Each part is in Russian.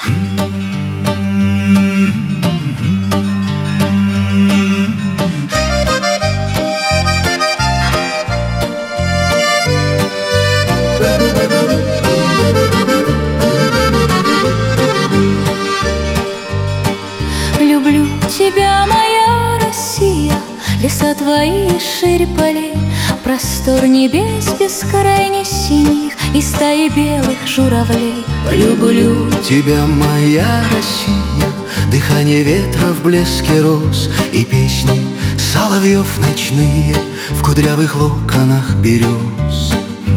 Люблю тебя, моя Россия, леса твои шире полей, простор небес бескрайне синих и стаи белых журавлей. Люблю тебя, моя Россия, дыхание ветра в блеске роз и песни соловьев ночные в кудрявых локонах берез.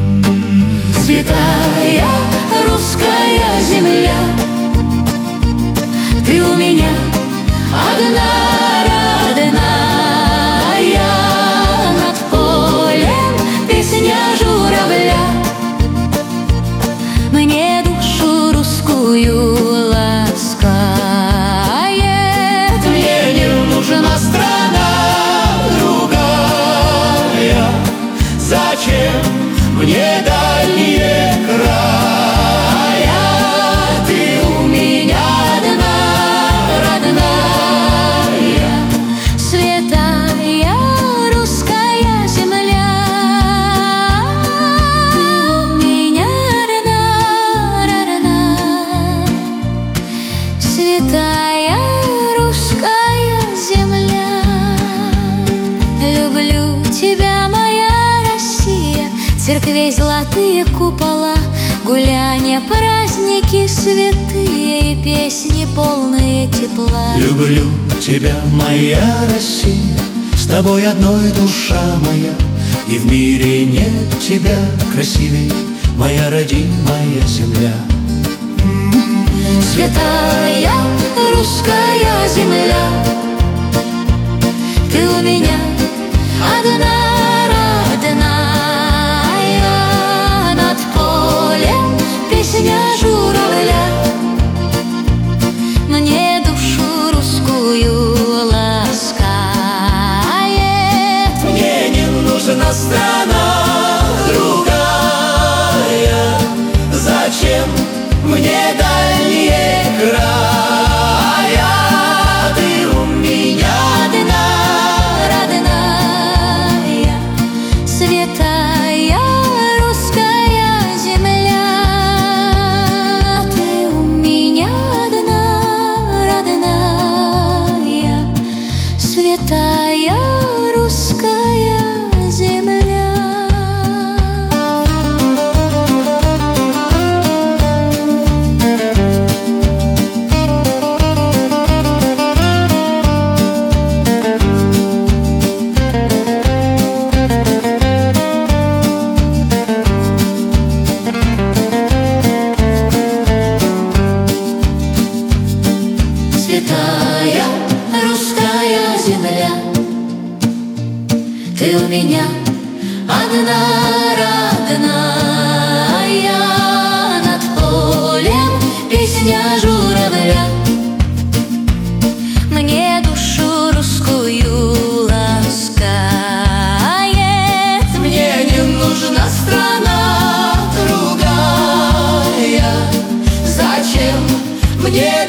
Святая русская земля, ты у меня одна родная, над полем песня журавля мне душу русскую ласкает. Мне не нужна страна другая, зачем мне дальние края? Ты у меня одна родная, Святая русская земля, ты у меня родная, святая русская земля. Люблю тебя, моя Россия, церквей золотые купола, гуляния, праздники святые и песни полные тепла. люблю тебя, моя Россия, с тобой одной душа моя, и в мире нет тебя красивей, моя родимая земля. Святая русская земля, ты у меня одна родная, над полем песня журавля мне душу русскую ласкает. Мне не нужна страна другая, зачем мне дальние края? Ты у меня Родная, святая русская земля, ты у меня одна родная, святая русская земля. Святая русская земля, ты у меня одна родная, над полем песня журавля мне душу русскую ласкает. Мне не нужна страна другая, зачем мне